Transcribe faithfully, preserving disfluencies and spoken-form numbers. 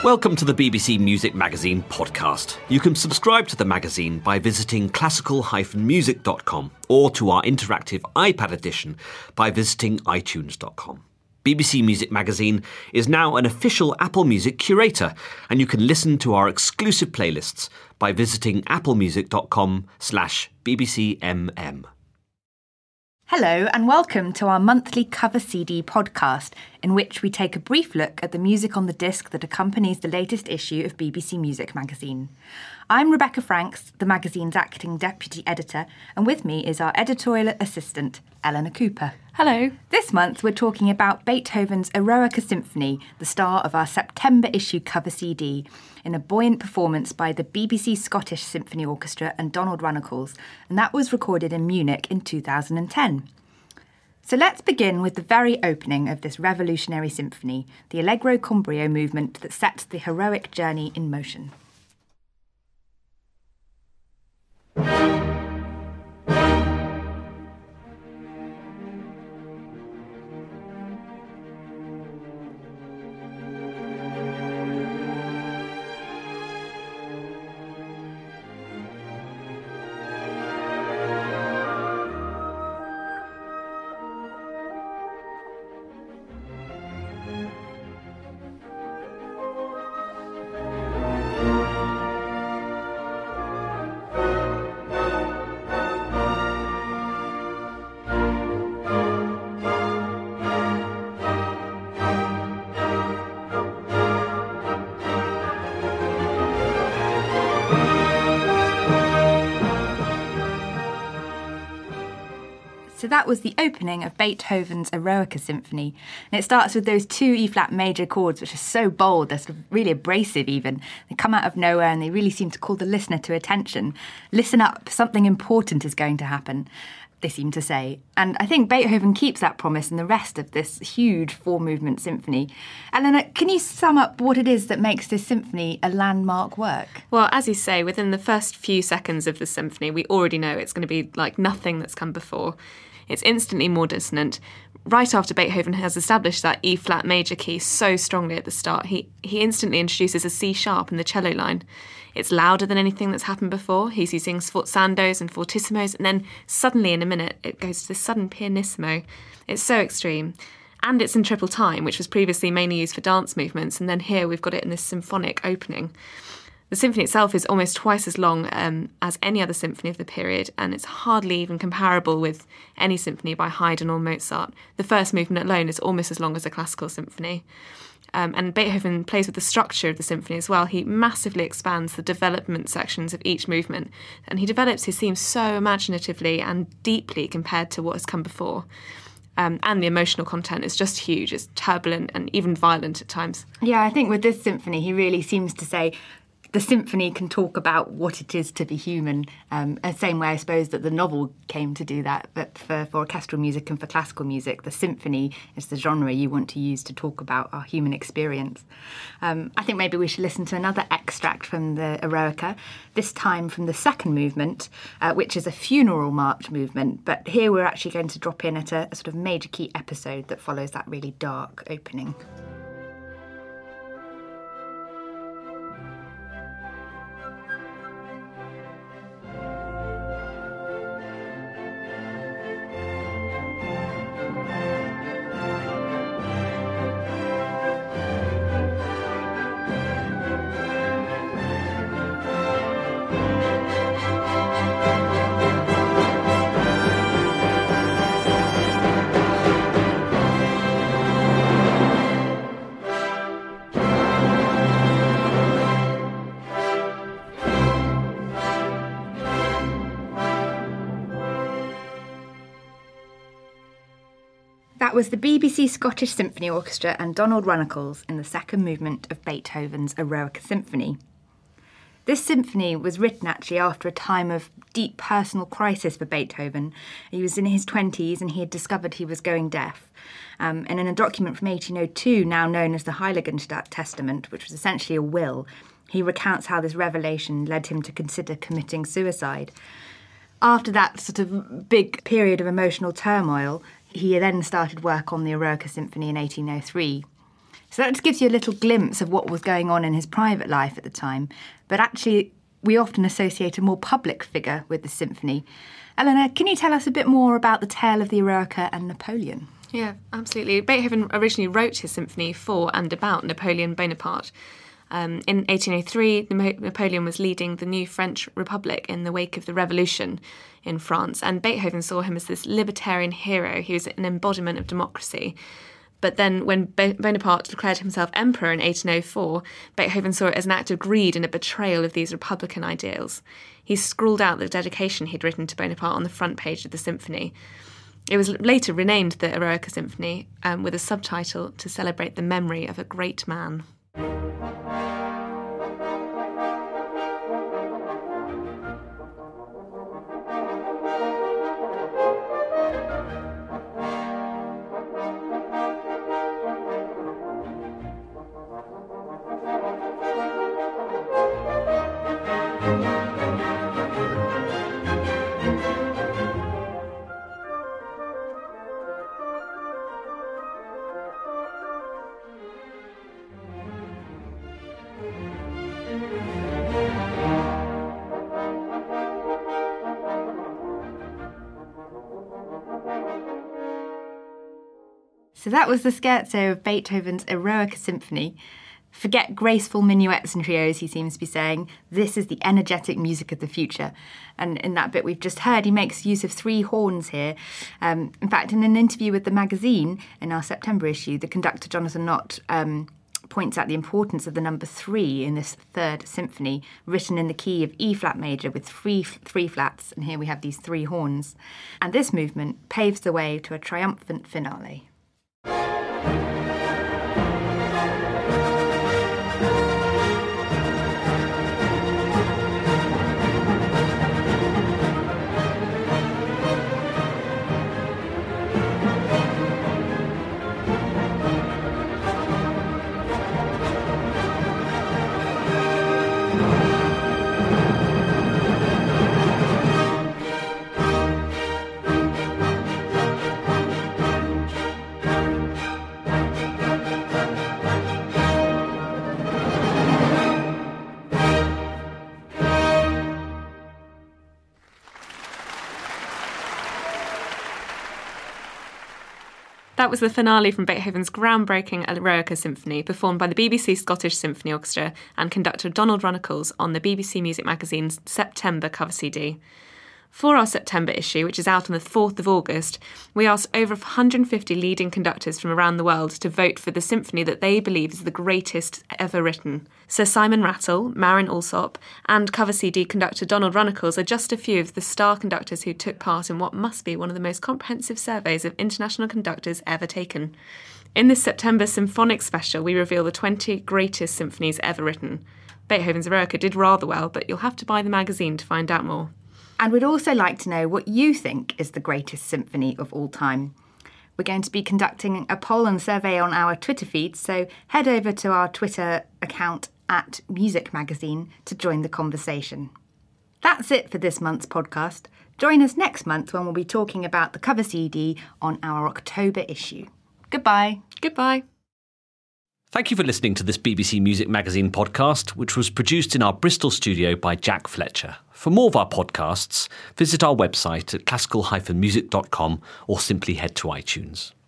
Welcome to the B B C Music Magazine podcast. You can subscribe to the magazine by visiting classical dash music dot com or to our interactive iPad edition by visiting i tunes dot com. B B C Music Magazine is now an official Apple Music curator, and you can listen to our exclusive playlists by visiting applemusic dot com slash B B C M M. Hello and welcome to our monthly cover C D podcast, in which we take a brief look at the music on the disc that accompanies the latest issue of B B C Music Magazine. I'm Rebecca Franks, the magazine's acting deputy editor, and with me is our editorial assistant, Eleanor Cooper. Hello. This month we're talking about Beethoven's Eroica Symphony, the star of our September issue cover C D, in a buoyant performance by the B B C Scottish Symphony Orchestra and Donald Runnicles, and that was recorded in Munich in two thousand ten. So let's begin with the very opening of this revolutionary symphony, the Allegro con brio movement that sets the heroic journey in motion. So that was the opening of Beethoven's Eroica Symphony. And it starts with those two E-flat major chords, which are so bold, they're sort of really abrasive even. They come out of nowhere and they really seem to call the listener to attention. Listen up, something important is going to happen, they seem to say. And I think Beethoven keeps that promise in the rest of this huge four-movement symphony. Eleanor, can you sum up what it is that makes this symphony a landmark work? Well, as you say, within the first few seconds of the symphony, we already know it's going to be like nothing that's come before. It's instantly more dissonant. Right after Beethoven has established that E-flat major key so strongly at the start, he, he instantly introduces a C-sharp in the cello line. It's louder than anything that's happened before. He's using sforzandos and fortissimos, and then suddenly in a minute it goes to this sudden pianissimo. It's so extreme. And it's in triple time, which was previously mainly used for dance movements, and then here we've got it in this symphonic opening. The symphony itself is almost twice as long um, as any other symphony of the period, and it's hardly even comparable with any symphony by Haydn or Mozart. The first movement alone is almost as long as a classical symphony. Um, and Beethoven plays with the structure of the symphony as well. He massively expands the development sections of each movement, and he develops his themes so imaginatively and deeply compared to what has come before. Um, and the emotional content is just huge. It's turbulent and even violent at times. Yeah, I think with this symphony, he really seems to say the symphony can talk about what it is to be human, um, the same way I suppose that the novel came to do that, but for, for orchestral music and for classical music, the symphony is the genre you want to use to talk about our human experience. Um, I think maybe we should listen to another extract from the Eroica, this time from the second movement, uh, which is a funeral march movement, but here we're actually going to drop in at a, a sort of major key episode that follows that really dark opening. That was the B B C Scottish Symphony Orchestra and Donald Runnicles in the second movement of Beethoven's Eroica Symphony. This symphony was written actually after a time of deep personal crisis for Beethoven. He was in his twenties and he had discovered he was going deaf. Um, and in a document from eighteen oh two, now known as the Heiligenstadt Testament, which was essentially a will, he recounts how this revelation led him to consider committing suicide. After that sort of big period of emotional turmoil, he then started work on the Eroica Symphony in eighteen oh three. So that just gives you a little glimpse of what was going on in his private life at the time. But actually, we often associate a more public figure with the symphony. Eleanor, can you tell us a bit more about the tale of the Eroica and Napoleon? Yeah, absolutely. Beethoven originally wrote his symphony for and about Napoleon Bonaparte. Um, in eighteen oh three, Napoleon was leading the new French Republic in the wake of the Revolution in France, and Beethoven saw him as this libertarian hero. He was an embodiment of democracy. But then when Bonaparte declared himself emperor in eighteen oh four, Beethoven saw it as an act of greed and a betrayal of these republican ideals. He scrawled out the dedication he'd written to Bonaparte on the front page of the symphony. It was later renamed the Eroica Symphony, um, with a subtitle to celebrate the memory of a great man. So that was the scherzo of Beethoven's Eroica Symphony. Forget graceful minuets and trios, he seems to be saying. This is the energetic music of the future. And in that bit we've just heard, he makes use of three horns here. Um, in fact, in an interview with the magazine in our September issue, the conductor Jonathan Nott um, points out the importance of the number three in this third symphony, written in the key of E-flat major with three, three flats, and here we have these three horns. And this movement paves the way to a triumphant finale. That was the finale from Beethoven's groundbreaking Eroica Symphony, performed by the B B C Scottish Symphony Orchestra and conductor Donald Runnicles on the B B C Music Magazine's September cover C D. For our September issue, which is out on the fourth of August, we asked over one hundred fifty leading conductors from around the world to vote for the symphony that they believe is the greatest ever written. Sir Simon Rattle, Marin Alsop, and cover C D conductor Donald Runnicles are just a few of the star conductors who took part in what must be one of the most comprehensive surveys of international conductors ever taken. In this September symphonic special, we reveal the twenty greatest symphonies ever written. Beethoven's Eroica did rather well, but you'll have to buy the magazine to find out more. And we'd also like to know what you think is the greatest symphony of all time. We're going to be conducting a poll and survey on our Twitter feed, so head over to our Twitter account at Music Magazine to join the conversation. That's it for this month's podcast. Join us next month when we'll be talking about the cover C D on our October issue. Goodbye. Goodbye. Thank you for listening to this B B C Music Magazine podcast, which was produced in our Bristol studio by Jack Fletcher. For more of our podcasts, visit our website at classical dash music dot com or simply head to iTunes.